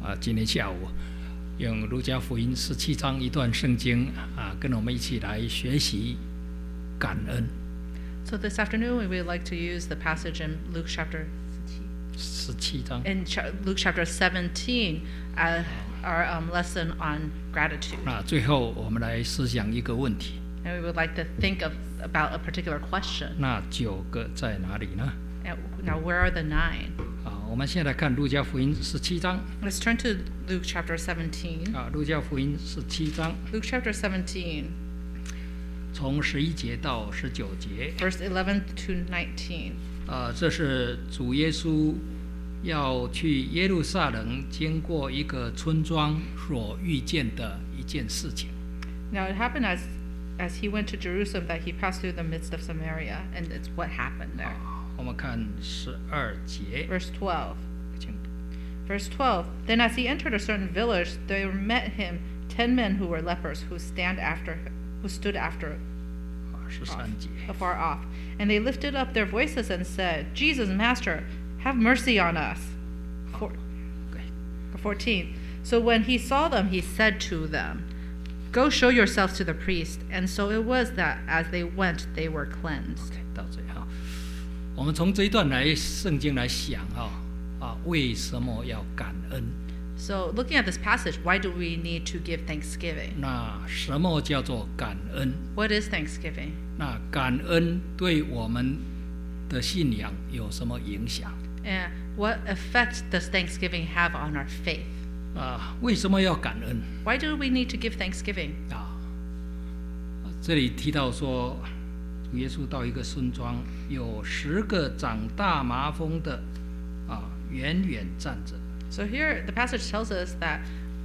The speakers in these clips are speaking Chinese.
今天下午用路加福音17章一段圣经跟我们一起来学习感恩。 So this afternoon we would like to use the passage in Luke chapter 17章 Luke chapter 17 as our lesson on gratitude. 最后我们来思想一个问题， And we would like to think about a particular question. 那9个在哪里呢？ And now where are the 9? 我们现在看路加福音17章。 Let's turn to Luke chapter 17. 路加福音17章 Luke chapter 17, 从11节到19节。 verse 11 to 19. 这是主耶稣要去耶路撒冷经过一个村庄所遇见的一件事情。 Now it happened as he went to Jerusalem that he passed through the midst of Samaria, and it's what happened there. 我们看12节。 Verse 12. Verse 12. Then as he entered a certain village, there met him 10 men who were lepers, who stood after 13节。 afar off. And they lifted up their voices and said, Jesus, Master, have mercy on us. 14. So when he saw them, he said to them, Go show yourselves to the priest. And so it was that as they went, they were cleansed. 到这里我们从这一段圣经来想为什么要感恩？ So looking at this passage, why do we need to give thanksgiving? 那什么叫做感恩？ What is thanksgiving? 那感恩对我们的信仰有什么影响？ And what effect does thanksgiving have on our faith? 为什么要感恩？ Why do we need to give thanksgiving? 这里提到说，主耶稣到一个村庄，有10个长大麻风的远远站着。 So here the passage tells us that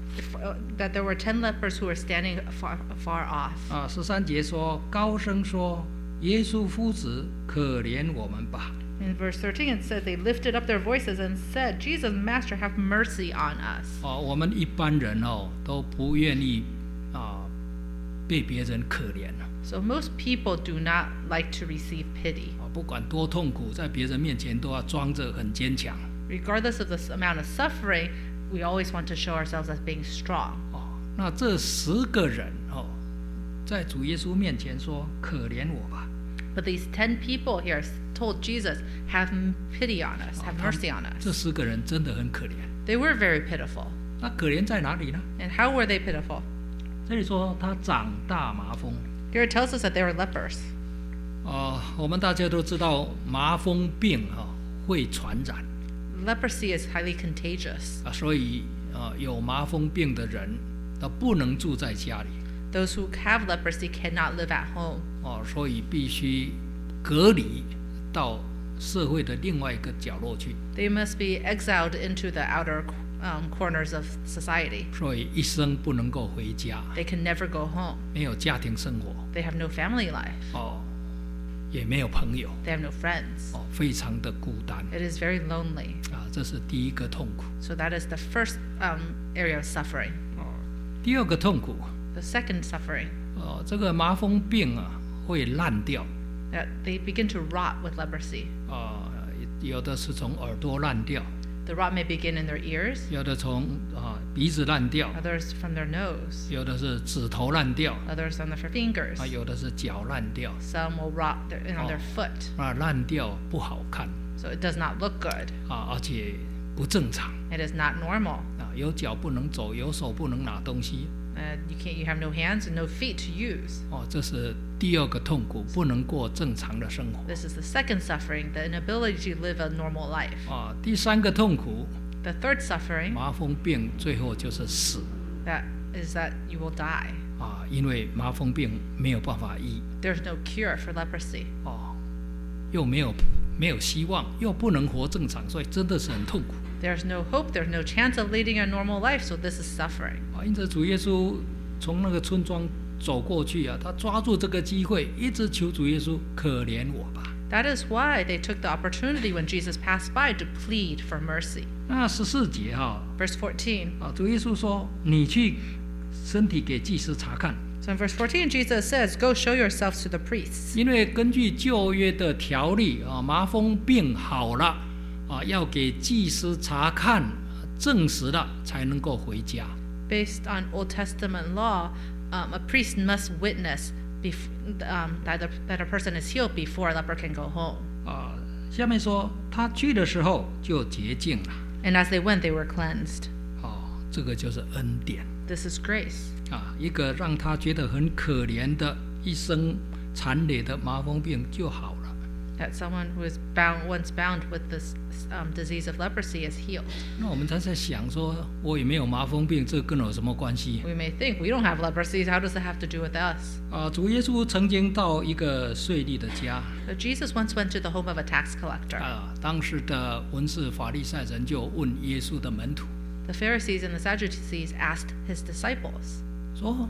there were 10 lepers who were standing far off. 13节说，高声说：“耶稣夫子，可怜我们吧。” In verse 13 it said they lifted up their voices and said, Jesus, Master, have mercy on us. 我们一般人都不愿意被别人可怜。 So most people do not like to receive pity. 不管多痛苦，在别人面前都要装着很坚强。 Regardless of the amount of suffering, we always want to show ourselves as being strong. 那这10个人在主耶稣面前说：“可怜我吧。” But these 10 people here told Jesus, have pity on us, have mercy on 这 us. 10个人真的很可怜。 They were very pitiful. 那可怜在哪里呢？ And how were they pitiful? 这里说他长大麻风。 Here it tells us that they were lepers. 我们大家都知道麻风病会传染。 Leprosy is highly contagious. 所以有麻风病的人不能住在家里。 Those who have leprosy cannot live at home. 所以必须隔离到社会的另外一个角落去。 They must be exiled into the outer corners of society. 所以一生不能够回家， They can never go home. 没有家庭生活， They have no family life. 也没有朋友， They have no friends. 非常的孤单。 It is very lonely. 这是第一个痛苦。 So that is the first area of suffering. 第二个痛苦， The second suffering, 这个麻风病会烂掉。 that they begin to rot with leprosy. 有的是从耳朵烂掉， The rot may begin in their ears, 有的从鼻子烂掉， others from their nose, 有的是指头烂掉， others on their fingers. 有的是脚烂掉。 Some will rot on their foot. 烂掉不好看， So it does not look good. 而且不正常。 It is not normal. 有脚不能走，有手不能拿东西。 You have no hands and no feet to use. 这是第二个痛苦，不能过正常的生活。 This is the second suffering, the inability to live a normal life. 第三个痛苦， The third suffering, 麻风病最后就是死。 that you will die. 因为麻风病没有办法医。 There's no cure for leprosy. 又没有希望，又不能活正常，所以真的是很痛苦。 There's no hope, there's no chance of leading a normal life, so this is suffering. 因此主耶稣从那个村庄走过去他抓住这个机会，一直求主耶稣可怜我吧。 That is why they took the opportunity when Jesus passed by to plead for mercy. 那14节 Verse 14. 主耶稣说：“你去身体给祭司查看。” So in verse 14, Jesus says, Go show yourselves to the priests. 因为根据旧约的条例麻风病好了要给祭司查看证实了才能够回家。 Based on Old Testament law, a priest must witness that a person is healed before a leper can go home. 下面说他去的时候就洁净了。 And as they went, they were cleansed. 这个就是恩典。 This is grace. 一个让他觉得很可怜的一生残累的麻风病就好了。 That someone who is once bound with this disease of leprosy is healed. 那我们才在想说，我也没有麻风病，这跟我有什么关系？ We may think we don't have leprosy. How does it have to do with us? 主耶稣曾经到一个税吏的家。 But Jesus once went to the home of a tax collector. 当时的文士法利赛人就问耶稣的门徒 The Pharisees and the Sadducees asked his disciples, 说：“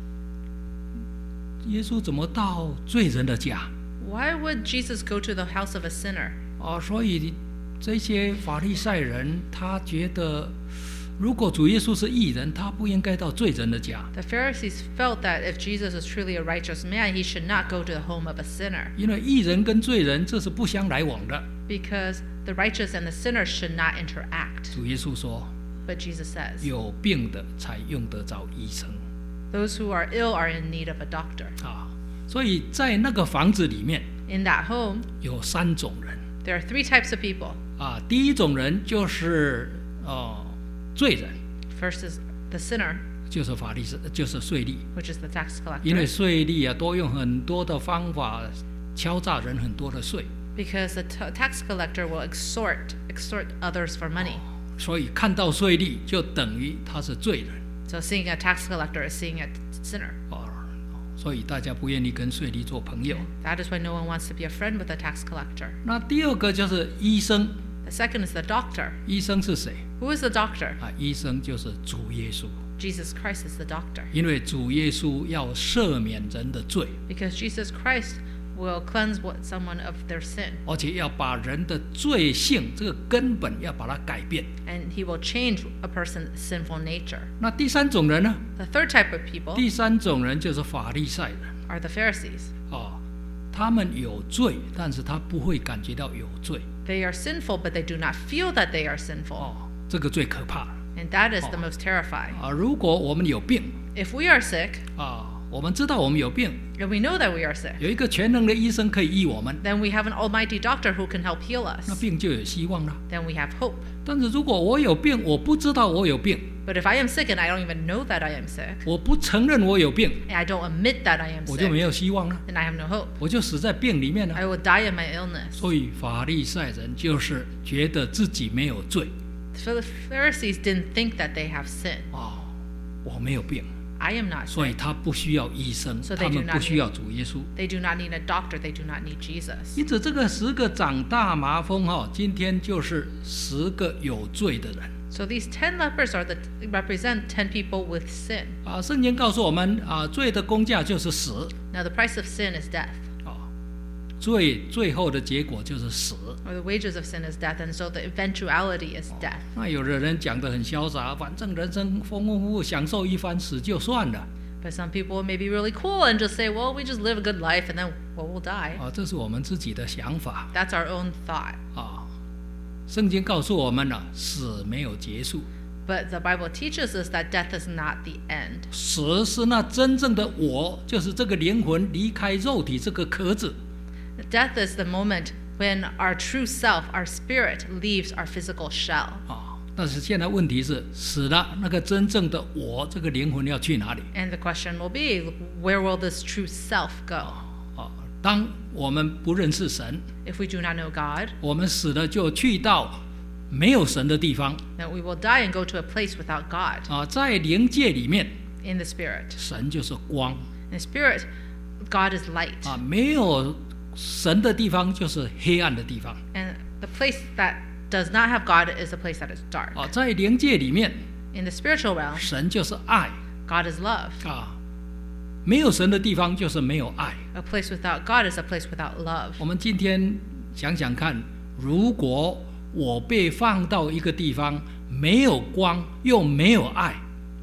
耶稣怎么到罪人的家？” Why would Jesus go to the house of a sinner? 所以这些法利赛人他觉得，如果主耶稣是义人，他不应该到罪人的家。 The Pharisees felt that if Jesus was truly a righteous man, he should not go to the home of a sinner. 因为义人跟罪人这是不相来往的。 Because the righteous and the sinner should not interact. 主耶稣说 But Jesus says, 有病的才用得着医生。 those who are ill are in need of a doctor. 所以在那个房子里面 In that home, 有3种人。 there are 3 types of people. 第一种人就是罪人， First is the sinner, 就是法利赛，就是税吏。 which is the tax 因为 collector. 税吏都用很多的方法敲诈人很多的税， Because the tax collector will extort others for money. 所以看到税吏就等于他是罪人。 So seeing a tax collector is seeing a sinner. 所以大家不愿意跟税吏做朋友。 That is why no one wants to be a friend with a tax collector. 那第二个就是医生， The second is the doctor. 医生是谁？ Who is the doctor? 医生就是主耶稣， Jesus Christ is the doctor. 因为主耶稣要赦免人的罪， Because Jesus Christ will cleanse someone of their sin. 而且要把人的罪性这个根本要把它改变。 And he will change a person's sinful nature. 那第3种人呢？ The third type of people 第3种人就是法利赛人。 are the Pharisees. 他们有罪，但是他不会感觉到有罪。 They are sinful, but they do not feel that they are sinful. 这个最可怕。 And that is the most terrifying. 如果我们有病 If we are sick, 我们知道我们有病， and we know that we are sick, 有一个全能的医生可以医我们， then we have an almighty doctor who can help heal 那 us. 病就有希望了。 Then we have hope. 但是如果我有病，我不知道我有病， But if I am sick and I don't even know that I am sick, 我不承认我有病， and I don't admit that I am 我就没 sick, 有希望了， then I have no hope. 我就死在病里面了。 I will die in my illness. 所以法利赛人就是觉得自己没有罪。 So the Pharisees didn't think that they have sin. 我没有病， I am not 所以 sick. 他不需要医生， So they 他 do 们 not 不需要主耶稣。 They do not need a doctor. They do not need Jesus. 因此，这个10个长大麻风今天就是10个有罪的人。 So these 10 lepers represent 10 people with sin. 圣经告诉我们罪的工价就是死。 Now the price of sin is death. 罪最后的结果就是死。 Or the wages of sin is death, and so the eventuality is death. 那有的人讲得很潇洒，反正人生丰丰富富，享受一番，死就算了。 But some people may be really cool and just say, well, we just live a good life and then we'll die. 这是我们自己的想法。 That's our own thought. 圣经告诉我们了，死没有结束。 But the Bible teaches us that death is not the end. 死是那真正的我，就是这个灵魂离开肉体这个壳子。 Death is the moment when our true self, our spirit, leaves our physical shell. 但是现在问题是，死了那个真正的我，这个灵魂要去哪里？ And the question will be, where will this true self go? 当我们不认识神， If we do not know God, 我们死了就去到没有神的地方。 then we will die and go to a place without God. 在灵界里面， In the spirit. 神就是光。 In the spirit, God is light. 没有神的地方就是黑暗的地方。 And the place that does not have God is a place that is dark. 在灵界里面， In the spiritual realm, 神就是爱。 God is love. 没有神的地方就是没有爱。 A place without God is a place without love. 我们今天想想看，如果我被放到一个地方，没有光又没有爱，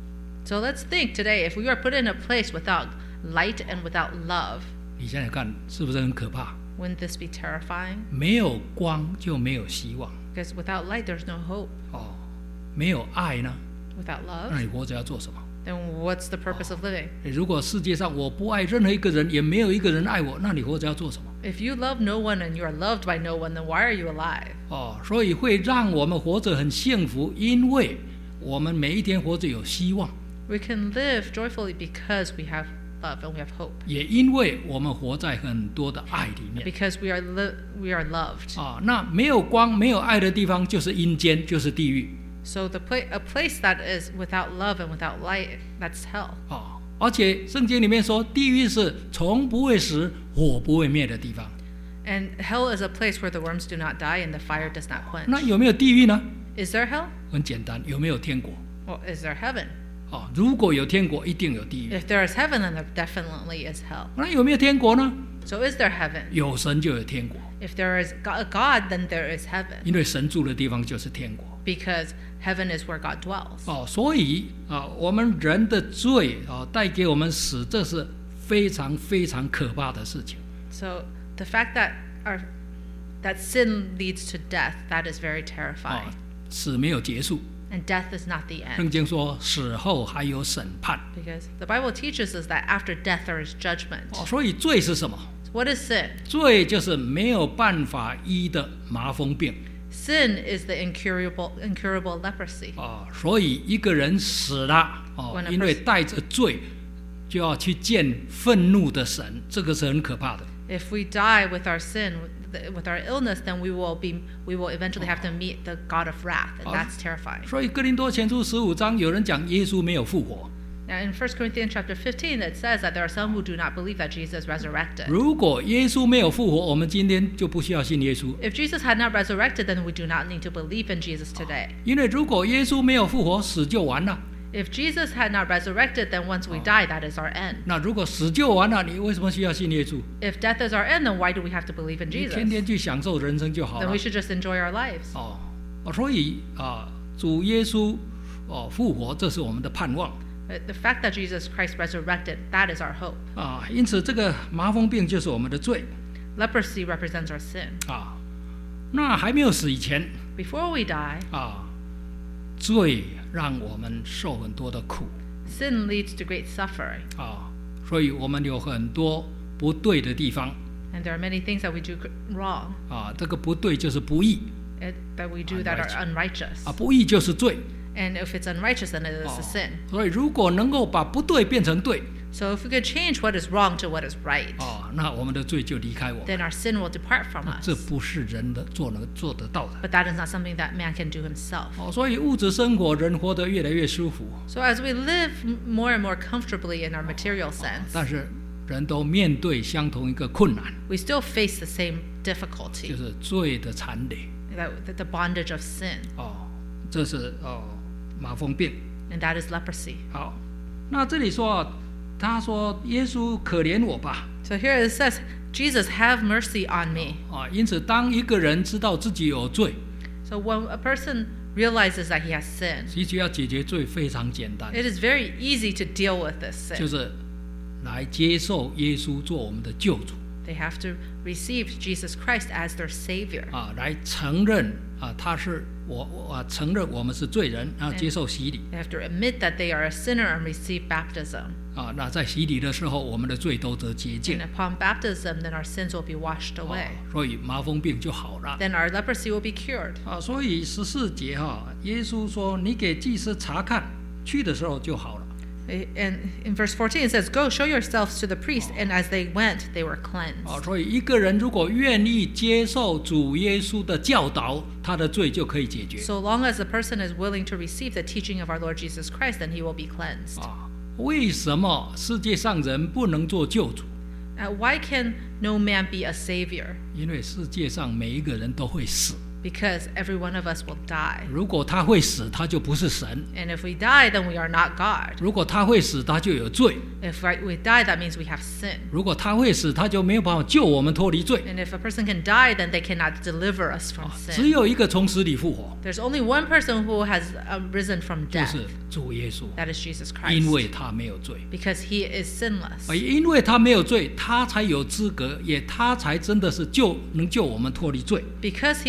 So let's think today, if we are put in a place without light and without love, 你想想看，是不是很可怕？ wouldn't this be terrifying? 没有光就没有希望。 Because without light, there's no hope. 没有爱呢， without 那 love, 你活着要做什么？ then what's the purpose of living? 如果世界上我不爱任何一个人，也没有一个人爱我，那你活着要做什么？ If you love no one and you are loved by no one, then why are you alive? 所以会让我们活着很幸福，因为我们每一天活着有希望， We can live joyfully because we have love and we have hope. 也因为我们活在很多的爱里面。 Because we are loved. 那没有光、没有爱的地方，就是阴间，就是地狱。 So a place that is without love and without light, that's hell. 而且圣经里面说，地狱是从不会死、火不会灭的地方。 And hell is a place where the worms do not die and the fire does not quench. 那有没有地狱呢？ Is there hell? 很简单，有没有天国？ Well, is there heaven? 如果有天国，一定有地狱。 If there is heaven, then there definitely is hell. 那有没有天国呢？ So is there heaven? 有神就有天国， If there is a God, then there is heaven. 因为神住的地方就是天国。 Because heaven is where God dwells. 所以我们人的罪带给我们死，这是非常非常可怕的事情。 So the fact that sin leads to death, that is very terrifying. 死没有结束， And death is not the 圣 end. 经说死后还有审判。 Because the Bible teaches us that after death there is judgment. 所以罪是什么？ What is sin? 罪就是没有办法医的麻风病。 Sin is the incurable leprosy. 所以一个人死了， When a 因为带着罪，就要去见愤怒的神，这个是很可怕的。 If we die with our sin, with our illness, then we will eventually have to meet the God of wrath, and that's terrifying. 所以哥林多前书15章有人讲耶稣没有复活。 Now in 1 Corinthians chapter 15, it says that there are some who do not believe that Jesus resurrected. 如果耶稣没有复活，我们今天就不需要信耶稣。 If Jesus had not resurrected, then we do not need to believe in Jesus today. 因为如果耶稣没有复活，死就完了。 If Jesus had not resurrected, then once we die, that is our end. 那如果死就完了，你为什么需要信耶稣？ If death is our end, then why do we have to believe in 你 Jesus? 天天去享受人生就好 Then 了 we。should just enjoy our lives. 所以主耶稣复活，这是我们的盼望。 The fact that Jesus Christ resurrected, that is our hope. 因此这个麻风病就是我们的罪。 Leprosy represents our sin. 那还没有死以前， Before we die, 罪让我们受很多的苦。 sin leads to great suffering. 所以我们有很多不对的地方。 And there are many things that we do wrong, 这个不对就是不义， that we do that are unrighteous. 不义就是罪。 And if it's unrighteous, then it is a sin. 所以如果能够把不对变成对， So if we could change what is wrong to what is right, 那我们的罪就离开我们。 then our sin will depart from 这 us. 不是人的能做得到的。 But that is not something that man can do himself. 所以物质生活人活得越来越舒服， So as we live more and more comfortably in our material sense, 但是人都面对相同一个困难， we still face the same 就 difficulty, 是罪的残累。 that the bondage of sin, 这是麻风病。 and that is leprosy. 好，那这里说，他说耶稣可怜我吧。 So here it says, Jesus, have mercy on me. 因此当一个人知道自己有罪， So when a person realizes that he has sinned, 其实要解决罪非常简单， it is very easy to deal with this 就 sin. 是来接受耶稣做我们的救主， They have to receive Jesus Christ as their Savior. 来承认他是承认我们是罪人，然后接受洗礼。 They have to admit that they are a sinner and receive baptism. 那在洗礼的时候，我们的罪都得洁净 And，upon baptism, then our sins will be washed away. 所以麻风病就好了。 Then our leprosy will be cured. 所以14节耶稣说：“你给祭司查看，去的时候就好了。” And in verse 14 it says, Go show yourselves to the priest, and as they went, they were cleansed. 所以一个人如果愿意接受主耶稣的教导，他的罪就可以解决。 So long as the person is willing to receive the teaching of our Lord Jesus Christ, then he will be cleansed. 为什么世界上人不能做救主？ Why can no man be a savior? 因为世界上每一个人都会死。 Because every one of us will die. 如果他会死，他就不是神； And if we die, then we are not God. 如果他会死，他就有罪； If we die, that means we have sin. 如果他会死，他就没有办法救我们脱离罪。 And if a person can die, then they cannot deliver us from 只 sin. 有一个从死里复活， There's only one person who has risen from 就 death. 是主耶稣， That is Jesus 因 Christ. 为他没有罪。 Because he is sinless. 因为他没有罪，他才有资格，也他才真的是能救我们脱离罪。 Because he was sinless,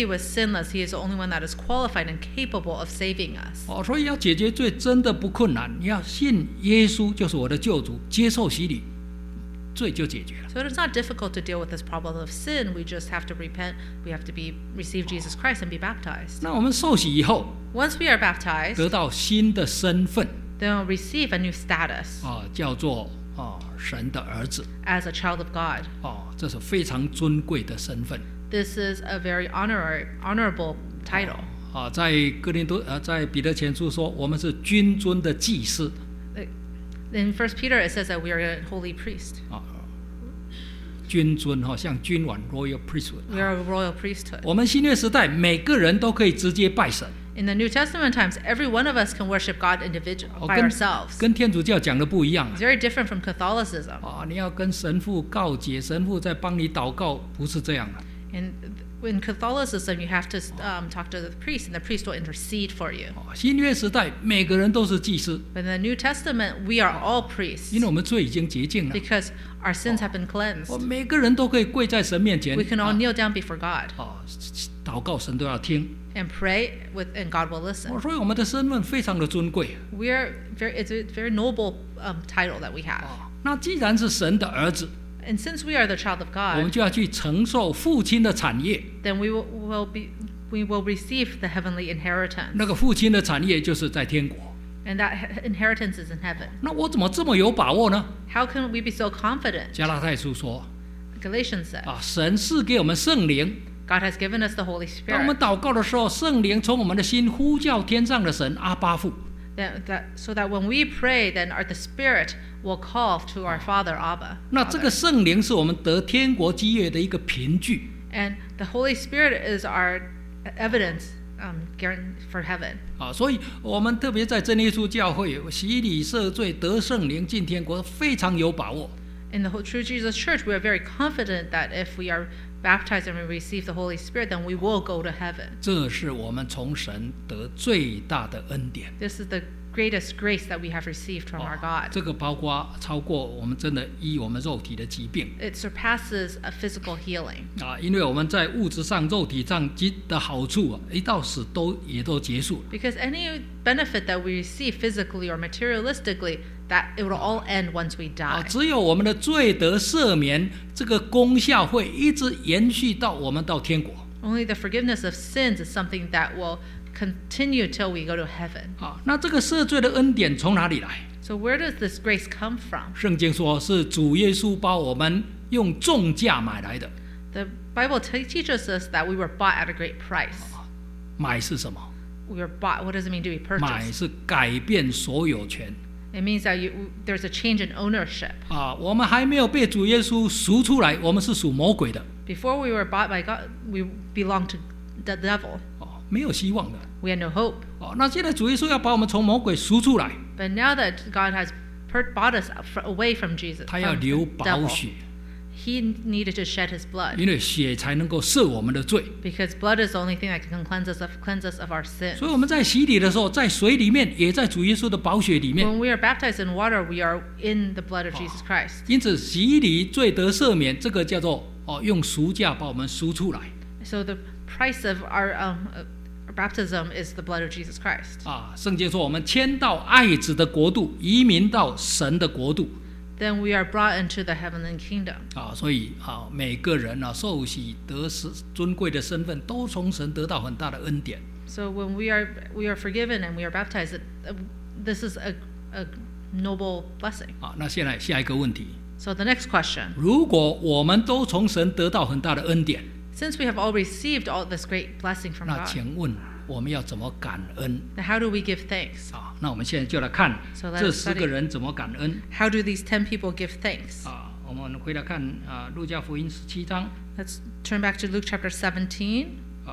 sinless. He is the only one that is qualified and capable of saving us. 所以要解决罪真的不困难，你要信耶稣就是我的救主，接受洗礼，罪就解决了。 So it is not difficult to deal with this problem of sin. We just have to repent. We have to receive Jesus Christ and be baptized. 那我们受洗以后， Once we are baptized, 得到新的身份， then we'll receive a new status 叫做神的儿子， as a child of God. 这是非常尊贵的身份。 This is a very honorable title. 在在彼得前书说，我们是君尊的祭司。 In 1 Peter, it says that we are a holy priest. 君尊像君王 （royal priesthood）。 We are a royal priesthood. 我们新约时代每个人都可以直接拜神。 In the New Testament times, every one of us can worship God individually by ourselves. 跟天主教讲的不一样。 It's very different from Catholicism. 你要跟神父告解，神父再帮你祷告，不是这样的。 And in Catholicism, you have to talk to the priest, and the priest will intercede for you. 新约时代每个人都是祭司， But in the New Testament, we are all priests 因为我们罪已经洁净了。 because our sins have been cleansed. 每个人都可以跪在神面前， We can all kneel down before God 祷告，神都要听。 and pray, and God will listen. 所以我们的身份非常的尊贵。 It's a very noble title that we have. 那既然是神的儿子， And since we are the child of 我们 God, 就要去承受父亲的产业。 then we will receive the heavenly inheritance. 那个父亲的产业就是在天国。 And that inheritance is in heaven. 那我怎么这么有把握呢？ How can we be so confident? 加拉太书说， Galatians says, 神赐给我们圣灵， God has given us the Holy 当我们 Spirit 祷告的时候，圣灵从我们的心呼叫天上的神阿爸父。 so that when we pray, then the Spirit will call to our Father, Abba. 那这个圣灵是我们得天国基业的一个凭据。 And the Holy Spirit is our evidence for heaven. 所以我们特别在真耶稣教会洗礼赦罪得圣灵进天国，非常有把握。 In the True Jesus Church, we are very confident that if we are baptized and we receive the Holy Spirit, then we will go to heaven. 这是我们从神得最大的恩典。 This is the greatest grace that we have received from our God. 这个包括超过我们真的医我们肉体的疾病。 It surpasses a physical healing. 因为我们在物质上、肉体上的好处一到死也都结束了。 Because any benefit that we receive physically or materialistically, that it will all end once we die. 只有我们的罪得赦免，这个功效会一直延续到我们到天国。 Only the forgiveness of sins is something that will continue till we go to heaven. 那这个赦罪的恩典从哪里来？ So where does this grace come from? 圣经说是主耶稣把我们用重价买来的。 The Bible teaches us that we were bought at a great price. 买是什么？ We were bought. What does it mean to be 买 purchased? 是改变所有权。 It means that there's a change in ownership. 我们还没有被主耶稣赎出来，我们是属魔鬼的。 Before we were bought by God, we belonged to the devil. 没有希望的。 We had no hope. 那现在主耶稣要把我们从魔鬼赎出来， But now that God has bought us away from Jesus, 他要 from 流 the 宝 devil, 血， He needed to shed His blood. 因为血才能够赦我们的罪。 Because blood is the only thing that can cleanse us of our sins. 所以我们在洗礼的时候，在水里面，也在主耶稣的宝血里面。 When we are baptized in water, we are in the blood of Jesus Christ. 因此，洗礼罪得赦免，这个叫做用赎价把我们赎出来。 So the price of our baptism is the blood of Jesus Christ. 圣经说我们迁到爱子的国度，移民到神的国度。 Then we are brought into the heavenly kingdom. 所以每个人受洗得尊贵的身份，都从神得到很大的恩典。 So when we are forgiven and we are baptized, this is a noble blessing. 那现在下一个问题， So the next question: 如果我们都从神得到很大的恩典， Since we have all received all this great blessing from 那 God, 请问我们要怎么感恩？ then how do we give thanks? 那我们现在就来看 So let's 这 study. 10个人怎么感恩。 How do these 10 people give thanks? 我们回来看路加福音17章 Let's turn back to Luke chapter 17,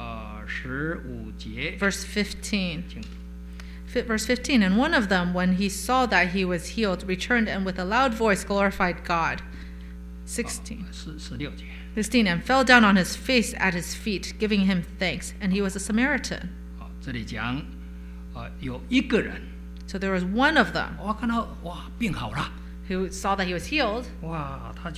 15节， verse 15. 请 Verse 15, and one of them, when he saw that he was healed, returned and with a loud voice glorified God. 16. 16节。 16, and fell down on his face at his feet, giving him thanks. And he was a Samaritan. 这里讲有一个人， So there was one of them 看到病好了， who saw that he was healed, 他就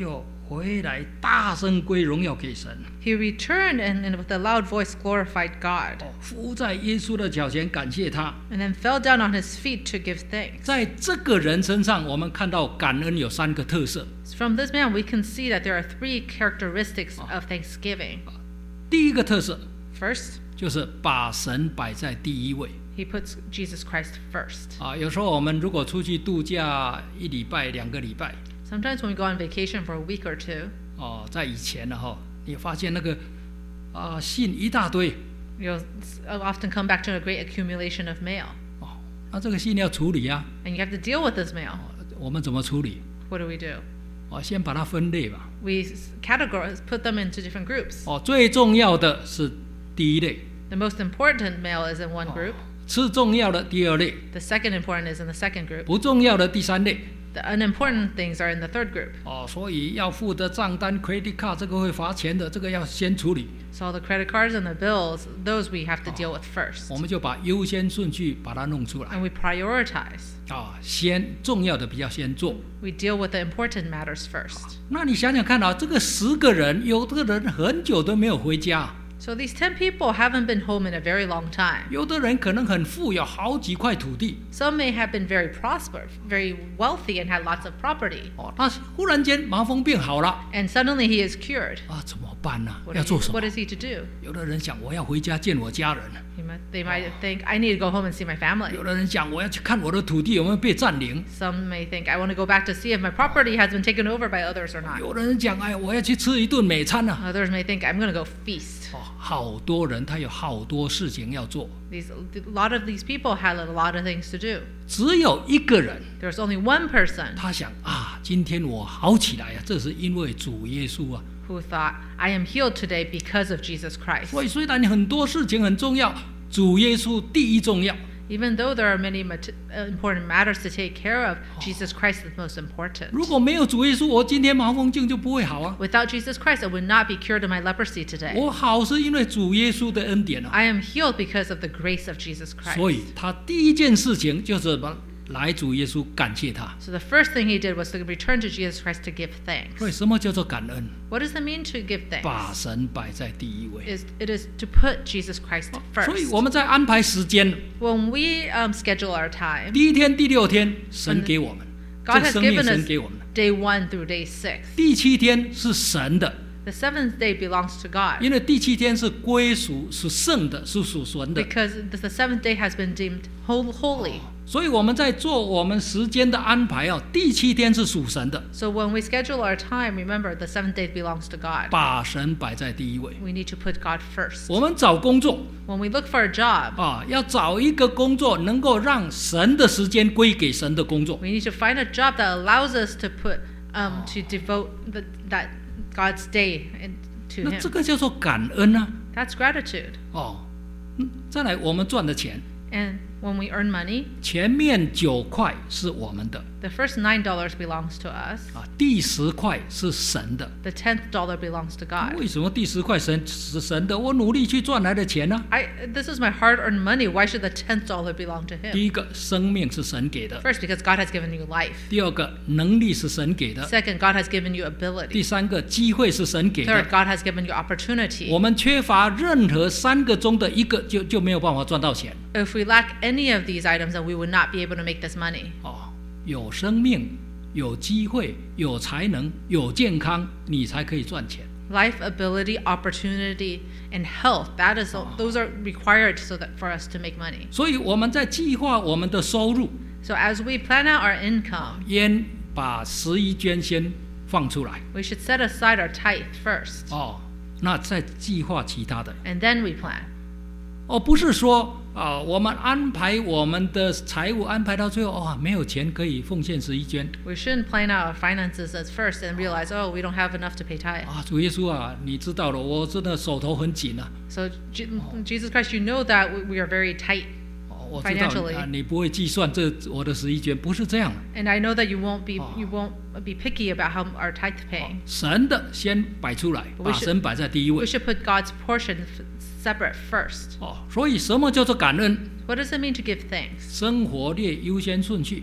回来大声归荣耀给神， He returned and with a loud voice glorified God, 伏在耶稣的脚前感谢他。 and then fell down on his feet to give thanks. 在这个人身上，我们看到感恩有3个特色。 From this man, we can see that there are 3 characteristics of thanksgiving. 第一个特色 First, 就是把神摆在第一位。 he puts Jesus Christ first. 有时候我们如果出去度假1礼拜、2个礼拜， Sometimes when we go on vacation for a week or two, 在以前呢你发现那个信一大堆 you'll often come back to a great accumulation of mail, 那这个信要处理啊， and you have to deal with this mail. 我们怎么处理？ What do we do? 先把它分类吧。 We categorize, put them into different groups. 最重要的是第一类， The most important mail is in one group. 次重要的第2类， The second important is in the second group. 不重要的第3类。 The unimportant things are in the third group. 所以要付的账单 credit card 这个会罚钱的，这个要先处理。 So all the credit cards and the bills, those we have to deal with first. 我们就把优先顺序把它弄出来。 And we prioritize. 先重要的比较先做。 We deal with the important matters first. 那你想想看这个10个人，有的人很久都没有回家。 So these 10 people haven't been home in a very long time. 有的人可能很富，有好几块土地。 Some may have been very prosperous, very wealthy, and had lots of property. 那忽然间麻风病好了， And suddenly he is cured. 怎么办呢？ What 要做什么？ is he to do? 有的人想我要回家见我家人， They might think, I need to go home and see my family. 有的人想我要去看我的土地有没有被占领， Some may think, I want to go back to see if my property has been taken over by others or not. 有的人讲我要去吃一顿美餐啊。 Others may think, I'm going to go feast. 好多人他有好多事情要做， A lot of these people had a lot of things to do. 只有一个人， There's only one person 他想今天我好起来这是因为主耶稣啊。 who thought, I am healed today because of Jesus Christ. 所以虽然很多事情很重要，主耶稣第一重要。 Even though there are many important matters to take care of, Jesus Christ is most important. 如果没有主耶稣，我今天麻风病就不会好啊。 Without Jesus Christ, I would not be cured of my leprosy today. 我好是因为主耶稣的恩典啊。 I am healed because of the grace of Jesus 所 Christ. 以他第一件事情就是来主耶稣感谢他。 So the first thing he did was to return to Jesus Christ to give thanks. 所以什么叫做感恩？ What does it mean to give 把 thanks? 神摆在第一位。 It is to put Jesus Christ 所以 first. 我们在安排时间， When we schedule our time, 第1天、第6天，神给我们， God 这 has 生命 given 神 us 给我们的。 day 1 through day 6. 第7天是神的， The 7th day belongs to God 因为第7天是归属、是圣的、是属神的。 because the 7th day has been deemed holy. 所以我们在做我们时间的安排第7天是属神的， So when we schedule our time, remember the 7th day belongs to God. 把神摆在第一位。 We need to put God first. 我们找工作 When we look for a job, 要找一个工作能够让神的时间归给神的工作。 we need to find a job that allows us to to devote that God's day to 那这 Him. 个叫做感恩啊。 That's gratitude. 再来我们赚的钱， And when we earn money, 前面9块是我们的， the first $9 belongs to us. 第10块是神的。 The $10th belongs to God. 为什么第10块是神的？我努力去赚来的钱呢？ This is my hard-earned money. Why should the $10th belong to 第 Him? 一个，生命是神给的； First, because God has given you life. 第二个，能力是神给的； Second, God has given you 第 ability. 三个，机会是神给 Third, 的。 God has given you opportunity. 我们缺乏任何3个中的一个，就没有办法赚到钱。 If we lack any of these items, then we would not be able to make this money. 有生命、有机会、有才能、有健康，你才可以赚钱。 Life, ability, opportunity, and health. Those are required for us to make money. 所以我们在计划我们的收入， So as we plan out our income, 先把11捐先放出来。 we should set aside our tithe first, 那再计划其他的。 and then we plan. 不是说我们安排我们的财务安排到最后没有钱可以奉献11捐。 We shouldn't plan out our finances at first and realize, we don't have enough to pay tithe. 主耶稣你知道了，我真的手头很紧啊。 So Jesus Christ, you know that we are very tight 我知道 financially. 你不会计算我的11捐，不是这样。 And I know that you won't be picky about how our tithe paying. 神的先摆出来， We 把 should- 神摆在第一位。 We should put God's portion separate first. 所以什么叫做感恩？ What does it mean to give thanks? 生活列优先顺序。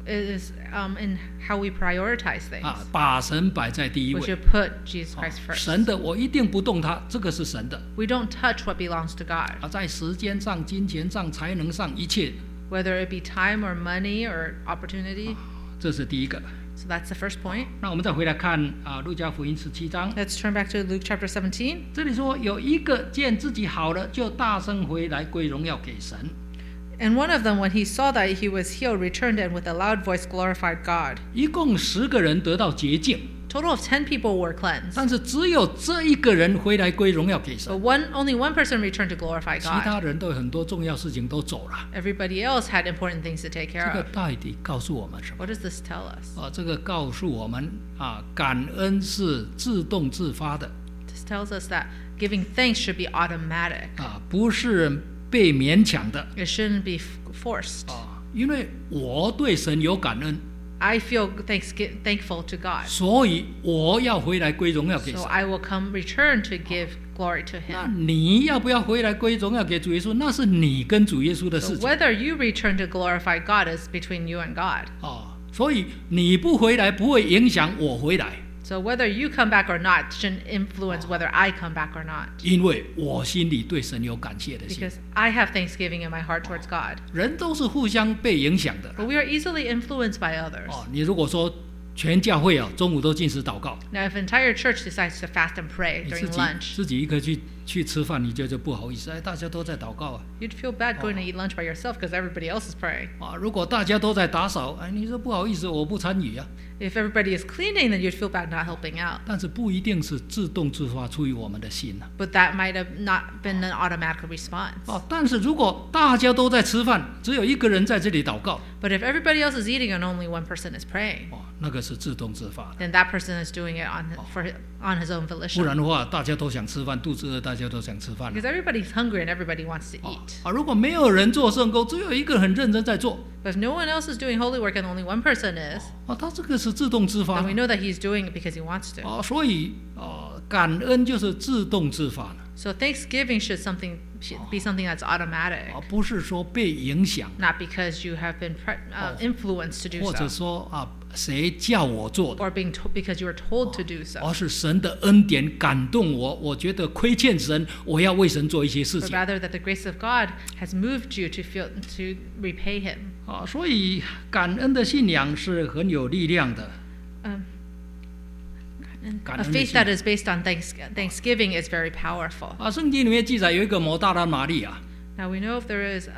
it is in how we prioritize things. 把神摆在第一 We 位。 should put Jesus Christ first. 神的我一定不动它，这个是神的。 We don't touch what belongs to God, 在时间上、金钱上、才能上，一切， whether it be time or money or opportunity. 这是第一个。 So that's the first point. 那我们再回来看路加福音17章， Let's turn back to Luke chapter 17. 这里说有一个见自己好了，就大声回来归荣耀给神。 And one of them, when he saw that he was healed, returned and with a loud voice glorified God. 一共10个人得到洁净， Total of 10 people were cleansed. 但是只有这一个人回来归荣耀给神， But only one person returned to glorify 其 God. 他人都有很多重要事情都走了。 Everybody else had important things to take 这 care 个 of. 到底告诉我们什么？ What does this tell us? 这个告诉我们感恩是自动自发的， This tells us that giving thanks should be automatic. 不是被勉强的。 It shouldn't be forced. 因为我对神有感恩， I feel thankful to God. 所以我要回来归荣耀给 So 神。 I will return to give glory to 那 Him. 你要不要回来归荣耀给主耶稣？那是你跟主耶稣的 So 事情。 whether you return to glorify God is between you and God. 所以你不回来不会影响我回来， So whether you come back or not shouldn't influence whether I come back or not. 因为我心里对神有感谢的心。 Because I have thanksgiving in my heart towards God. 人都是互相被影响的。 But we are easily influenced by others. 你如果说全教会中午都禁食祷告， Now, if entire church decides to fast and pray 你 during lunch, 自己一个去吃饭，你就不好意思，大家都在祷告啊。 you'd feel bad going to eat lunch by yourself because everybody else is praying. 如果大家都在打扫，你说不好意思，我不参与啊。 If everybody is cleaning, then you'd feel bad not helping out. 但是不一定是自动自发出于我们的心啊。 But that might have not been an automatic response. 但是如果大家都在吃饭，只有一个人在这里祷告， But if everybody else is eating and only one person is praying, 那个是自动自发的。 then that person is doing it on his own 不 volition. 然的话，大家都想吃饭，肚子饿，大家都想吃饭。 Because everybody's hungry and everybody wants to eat. 如果没有人做圣工，只有一个很认真在做， But if no one else is doing holy work and only one person is, 他这个是自动自发 then 的 we know that he's doing it because he wants to. 所以感恩就是自动自发的， So Thanksgiving should be something that's automatic, 不是说被影响， not because you have been influenced to do 或者 so, 说谁叫我做的， or because you were told to do so. 而是神的恩典感动我，我觉得亏欠神，我要为神做一些事 But 情。 rather that the grace of God has moved you to repay Him. 所以感恩的信仰是很有力量的。 A faith that is based on Thanksgiving is very powerful. 圣经里面记载有一个抹大拉玛利亚， Now we know if there is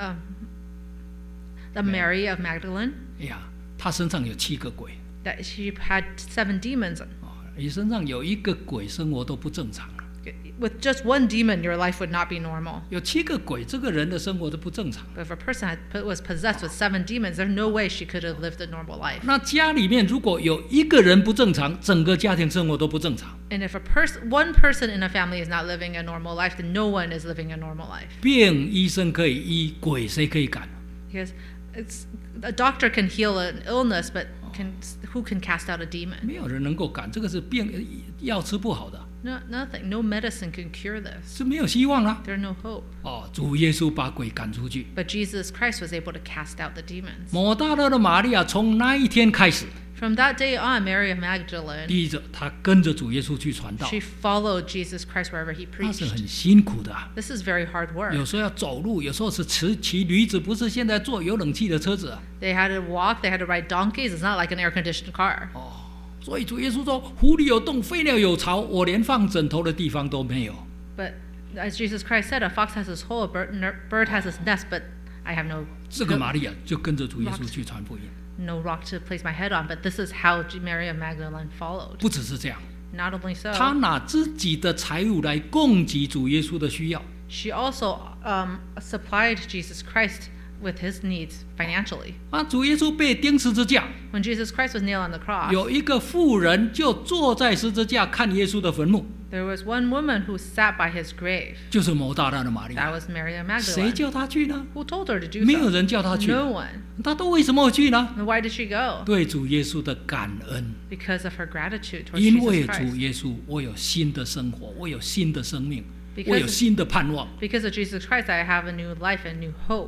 the Mary of Magdalene, 她身上有7个鬼， that she had 7 demons. 你身上有一个鬼，生活都不正常了。 With just one demon, your life would not be normal. 有7个鬼，这个人的生活都不正常。 But if a person was possessed with 7 demons, there's no way she could have lived a normal life. 那家里面如果有一个人不正常，整个家庭生活都不正常。 And if one person in a family is not living a normal life, then no one is living a normal life. 病医生可以医，鬼谁可以赶？ Because a doctor can heal an illness, but who can cast out a demon? 没有人能够赶，这个是病药吃不好的， Nothing. No medicine can cure this. 是没有希望啦。 There's no hope. 主耶稣把鬼赶出去。 But Jesus Christ was able to cast out the demons. 抹大拉的玛利亚从那一天开始， From that day on, Mary of Magdalene, 第一着她跟着主耶稣去传道， she followed Jesus Christ wherever he 那是 preached. 很辛苦的。 This is very hard work. 有时候要走路，有时候是骑驴子，不是现在坐有冷气的车子。 They had to walk, they had to ride donkeys. It's not like an air-conditioned car. 所以主耶稣说：“湖里有洞，飞鸟有巢，我连放枕头的地方都没有。” But as Jesus Christ said, a fox has his hole, a bird has his nest, but I have 这个玛利亚就跟着主耶稣去传福音。 no rock to place my head on. But this is how Mary of Magdalene followed. 不只是这样， Not only so, 她拿自己的财物来供给主耶稣的需要。 she also supplied Jesus Christ with his needs financially. 主耶稣被钉十字架， When Jesus Christ was nailed on the cross, 有一个妇人就坐在十字架看耶稣的坟墓， there was one woman who sat by his grave. 就是抹大拉的玛利 That 亚。 was Mary of 谁 Magdalene. 叫她去呢？ Who told her to do 没有 so? 人叫她去。 No one. 她都为什么会去呢？ And why did she go? 对主耶稣的感恩， Because of her gratitude towards 因为 Jesus 主 Christ. 耶稣，我有新的生活，我有新的生命， Because 我有新的盼望。 Because of Jesus Christ, I have a new life and new hope.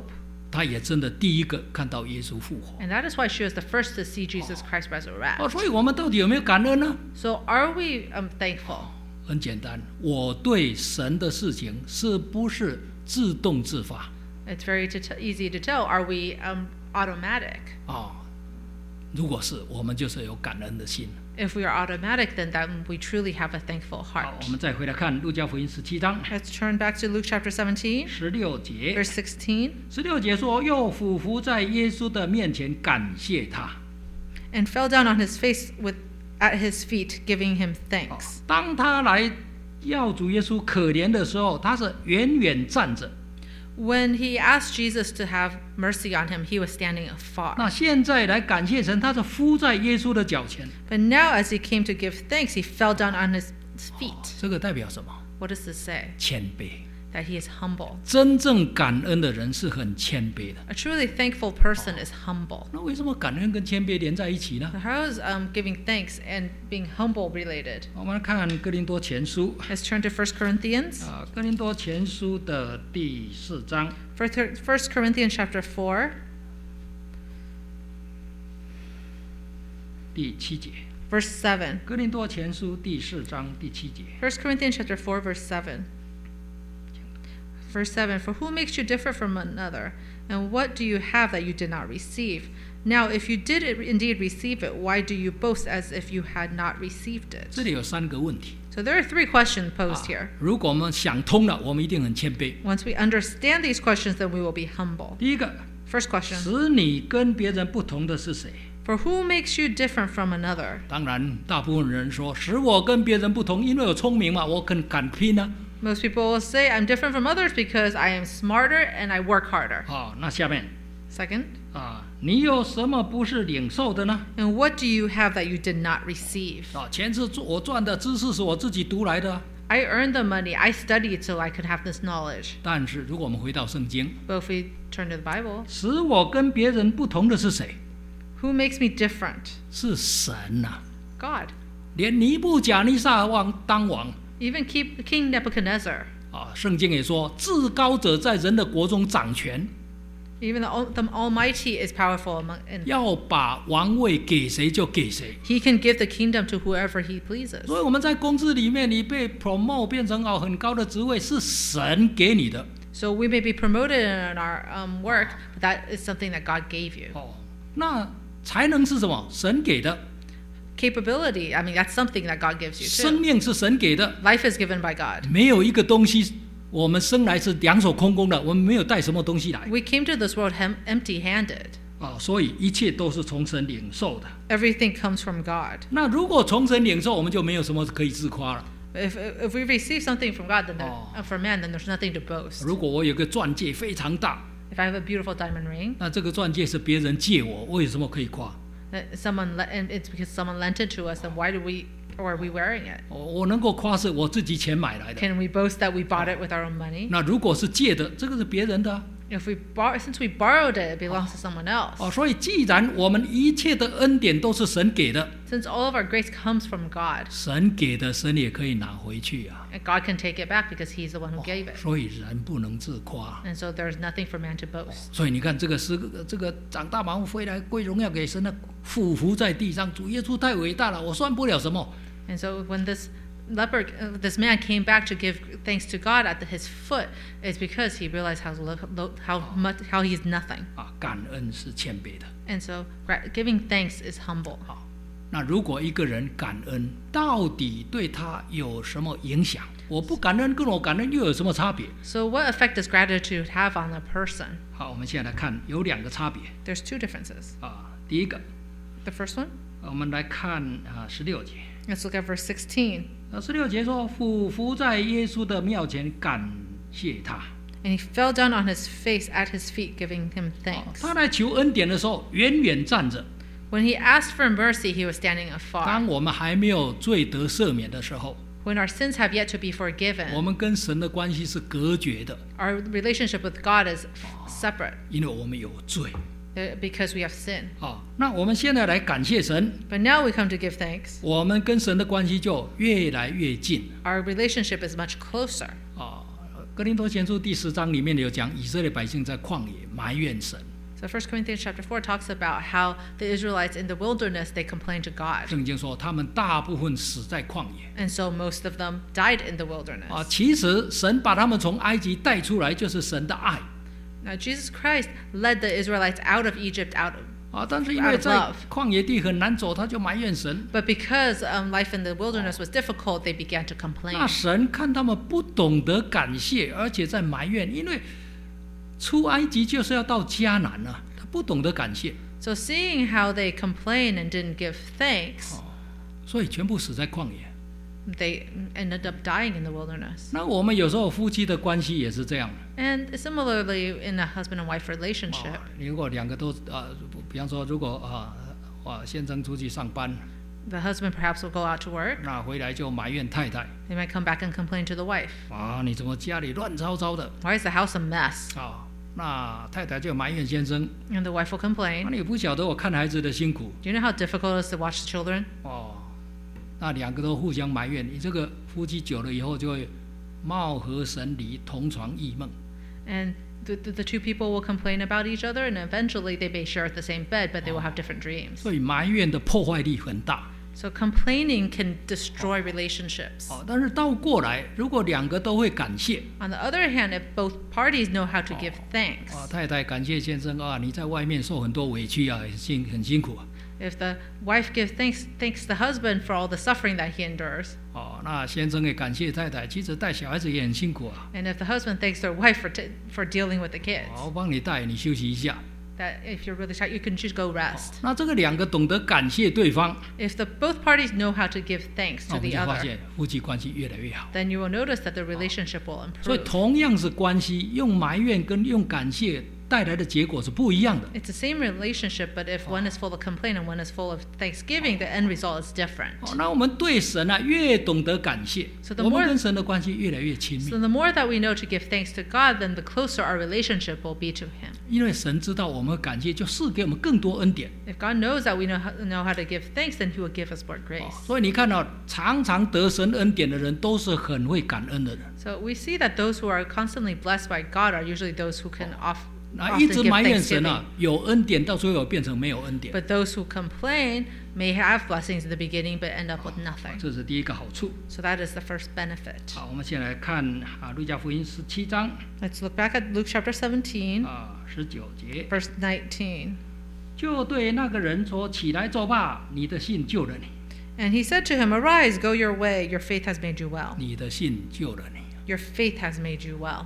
她也真的第一个看到耶稣复活。 And that is why she was the first to see Jesus Christ resurrect. 所以我们到底有没有感恩呢？ So are we thankful? 很简单，我对神的事情是不是自动自发？ It's very easy to tell. Are we automatic? 如果是，我们就是有感恩的心。 If we are automatic, then we truly have a thankful 好， heart. 我们再回来看路加福音17章 Let's turn back to Luke chapter 17, 16节。 verse 16. 16节说，又俯伏在耶稣的面前感谢他。 And fell down on his face at his feet, giving him thanks. 当他来要主耶稣可怜的时候，他是远远站着。 When he asked Jesus to have mercy on him, he was standing afar. 那现在来感谢神，他是伏在耶稣的脚前。 But now, as he came to give thanks, he fell down on his feet. 这个代表什么？ What does this say? 谦卑。 That he is humble. 真正感恩的人是很谦卑的。 A truly thankful person is humble. 那为什么感恩跟谦卑连在一起呢？ So how is giving thanks and being humble related? 我们来看哥林多前书 Let's turn to 1 Corinthians. 哥林多前书的第4章 1 Corinthians chapter 4, 第7节。 verse 7. 哥林多前书第4章第7节。 1 Corinthians chapter 4, verse 7. Verse 7, For who makes you differ from another? And what do you have that you did not receive? Now, if you did indeed receive it, why do you boast as if you had not received 这 it? 里有3个问题。 So there are 3 questions posed here. 如果我们想通了，我们一定很谦卑。 Once we understand these questions, then we will be humble. 第一个， First question, 使你跟别人不同的是谁？ For who makes you different from another? 当然，大部分人说使我跟别人不同，因为我聪明嘛，我敢拼啊。 Most people will say, I'm different from others because I am smarter and I work harder. 那下面 Second, 你有什么不是领受的呢？ and what do you have that you did not receive? 钱是我赚的，知识是我自己读来的。 I earned the money. I studied so I could have this knowledge. 但是如果我们回到圣经， But if we turn to the Bible, 使我跟别人不同的是谁？ who makes me different? 是神呐、 God. 连尼布甲尼撒王当王 Even King Nebuchadnezzar. 圣经也说，至高者在人的国中掌权， Even the Almighty is powerful and 要把王位给谁就给谁。 He can give the kingdom to whoever He pleases. 所以我们在公司里面，你被 promote 变成很高的职位，是神给你的。 So we may be promoted in our work, but that is something that God gave you. 那才能是什么？神给的。 Capability, I mean, that's something that God gives you 生 too. 命是神给的， Life is given by God. 没有一个东西我们生来是两手空空的，我们没有带什么东西来。 We came to this world empty-handed. 所以一切都是从神领受的。 Everything comes from God. 那如果从神领受，我们就没有什么可以自夸了。 If we receive something from God, then from man, then there's nothing to boast. 如果我有个钻戒非常大， If I have a beautiful diamond ring, 那这个钻戒是别人借我，我有什么可以夸？ and it's because someone lent it to us, then why are we wearing it? 我能够夸是我自己钱买来的。 Can we boast that we bought it with our own money? 那如果是借的，这个是别人的啊。 If since we borrowed it, it belongs to someone else. 所以既然我们一切的恩典都是神给的， Since all of our grace comes from God, 神给的神也可以拿回去啊。 and God can take it back because He's the one who gave it. 所以人不能自夸。 And so there's nothing for man to boast. 所以你看这个长大马飞来归荣耀给神的，俯伏在地上，主耶稣太伟大了，我算不了什么。 And so when this man came back to give thanks to God at his foot, it's because he realized how he's nothing. 感恩是谦卑的。 And so giving thanks is humble. 那如果一个人感恩，到底对他有什么影响？我不感恩跟我感恩又有什么差别？ So what effect does gratitude have on a person? 好，我们现在来看有2个差别。 There's 2 differences. 第一个， The first one, 我们来看16节。 let's look at verse 16. 16节说，俯伏在耶稣的庙前感谢他。 And he fell down on his face at his feet, giving him thanks. 他来求恩典的时候，远远站着。 When he asked for mercy, he was standing 当 afar. 我们还没有罪得赦免的时候， When our sins have yet to be 我 forgiven, 们跟神的关系是隔绝的， our relationship with God is separate 因为我们有罪。 because we have sin. 那我们现在来感谢神， But now we come to give thanks. 我们跟神的关系就越来越近。 Our relationship is much closer. 哥林多前书第10章里面有讲以色列百姓在旷野埋怨神。 So 1 Corinthians chapter 4 talks about how the Israelites in the wilderness, they complained to God. 圣经说他们大部分死在旷野。 And so most of them died in the wilderness. 其实神把他们从埃及带出来，就是神的爱。 Now Jesus Christ led the Israelites out of Egypt, out of 但是因为在旷野地很难走，他就埋怨神。 But because life in the wilderness was difficult, they began to complain. 那神看他们不懂得感谢，而且在埋怨，因为出埃及就是要到迦南啊，他不懂得感谢。 So seeing how they complained and didn't give thanks, 所以全部死在旷野。 they ended up dying in the wilderness. 那我们有时候夫妻的关系也是这样。 And similarly, in a husband and wife relationship, 如果两个都比方说，如果先生出去上班， the husband perhaps will go out to work. 那回来就埋怨太太。 They might come back and complain to the wife. 你怎么家里乱糟糟的？ Why is the house a mess? 那太太就埋怨先生。 And the wife will complain. 你不晓得我看孩子的辛苦。 Do you know how difficult it is to watch the children? 那两个都互相埋怨，你这个夫妻久了以后就会貌合神离，同床异梦。 And the two people will complain about each other, and eventually they may share the same bed, but they will have different dreams. 所以埋怨的破坏力很大。 So complaining can destroy relationships. 但是倒过来，如果两个都会感谢。 On the other hand, if both parties know how to give thanks. 太太感谢先生你在外面受很多委屈很辛苦。 If the wife gives thanks the husband for all the suffering that he endures. 那先生也感谢太太，其实带小孩子也很辛苦啊。 And if the husband thanks their wife for dealing with the kids. 我帮你带，你休息一下。 That if you're really tired, you can just go rest. 那这个两个懂得感谢对方。 If both parties know how to give thanks to the 我们就发 other, 现夫妻关系越来越好。 then you will notice that the relationship will 所以 improve. 同样是关系，用埋怨跟用感谢带来的结果是不一样的。 It's the same relationship, but if one is full of complaint and one is full of thanksgiving, the end result is different. 那我们对神越懂得感谢， So the 我们 more- 跟神的关系越来越亲 So 密。 the more that we know to give thanks to God, then the closer our relationship will be to Him. 因为神知道我们感谢，就赐给我们更多恩典。 If God knows that we know how to give thanks, then He will give us more grace. 所以你看到常常得神恩典的人，都是很会感恩的人。 So we see that those who are constantly blessed by God are usually those who can often 一直 give 埋怨神 thanksgiving. 有恩典，到最后变成没有恩典。 But those who complain may have blessings in the beginning, but end up with nothing. 这是第一个好处。 So that is the first benefit. 我们先来看路加福音17章 Let's look back at Luke chapter 17, 19节， verse 19. 就对那个人说：“起来走吧，你的信救了你。 And he said to him, Arise, go your way, your faith has made you well. 你的信救了你。” Your faith has made you well.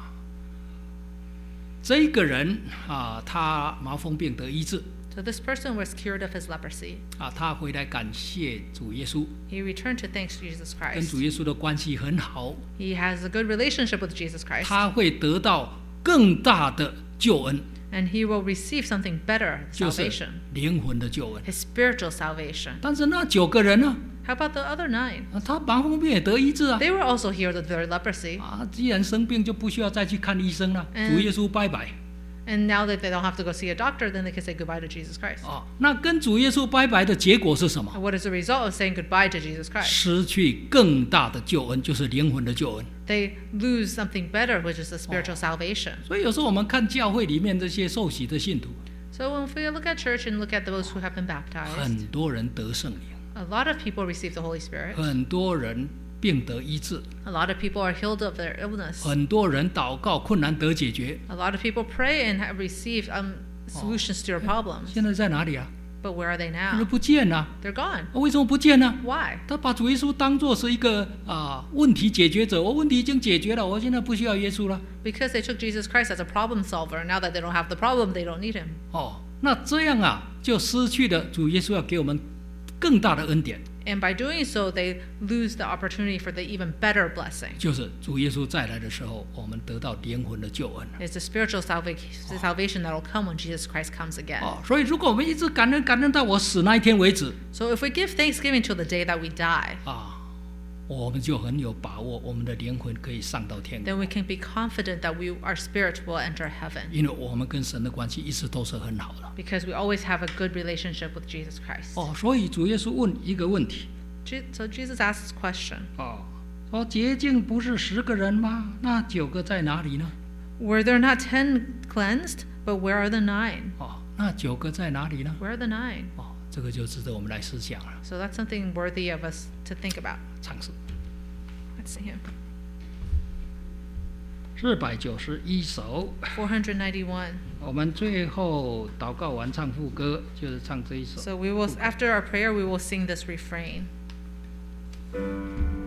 这个人他麻风病得医治 So this person was cured of his leprosy. 他回来感谢主耶稣， He returned to thanks Jesus 跟 Christ. 主耶稣的关系很好， He has a good relationship with Jesus Christ. 他会得到更大的救恩， And he will receive something better, 就是 salvation, 灵魂的救恩。 his spiritual salvation. 但是那9个人呢？ How about the other 9? 他麻风病也得医治啊。 They were also healed of their leprosy. 既然生病就不需要再去看医生了，主耶稣拜拜。 And now that they don't have to go see a doctor, then they can say goodbye to Jesus Christ. 那跟主耶稣拜拜的结果是什么？ And what is the result of saying goodbye to Jesus Christ? 失去更大的救恩，就是灵魂的救恩。 They lose something better, which is the spiritual salvation. 所以有时候我们看教会里面这些受洗的信徒， So when we look at church and look at those who have been baptized, 很多人得圣灵， a lot of people receive the Holy Spirit. 很多人病得医治， A lot of people are healed of their illness. 很多人祷告困难得解决。 A lot of people pray and have received solutions to their problems. 现在在哪里啊？ But where are they 他说 now? 不见了。 They're gone. 为什么不见呢？ Why? 他把主耶稣当作是一个问题解决者，我问题已经解决了，我现在不需要耶稣了。 Because they took Jesus Christ as a problem solver. Now that they don't have the problem, they don't need him. 那这样就失去了主耶稣要给我们更大的恩典， And by doing so, they lose the opportunity for the even better blessing. 就是主耶稣再来的时候，我们得到灵魂的救恩。 It's the spiritual salvation that will come when Jesus Christ comes again. 所以如果我们一直感恩到我死那一天为止， So if we give thanksgiving till the day that we die, 我们就很有把握，我们的灵魂可以上到天国， then we can be confident that our spirit will enter heaven. 因为我们跟神的关系一直都是很好的。 Because we always have a good relationship with Jesus Christ. 所以主耶稣问一个问题， So Jesus asks this question. 说洁净不是10个人吗？那9个在哪里呢？ Were there not 10 cleansed? But where are the 9? 那9个在哪里呢？ Where are the 9? 这个就值得我们来思想了。 So that's something worthy of us to think about. 唱诗 Let's see him. 491首， 491. 我们最后祷告完唱副歌，就是唱这一首。 So we will, after our prayer, we will sing this refrain.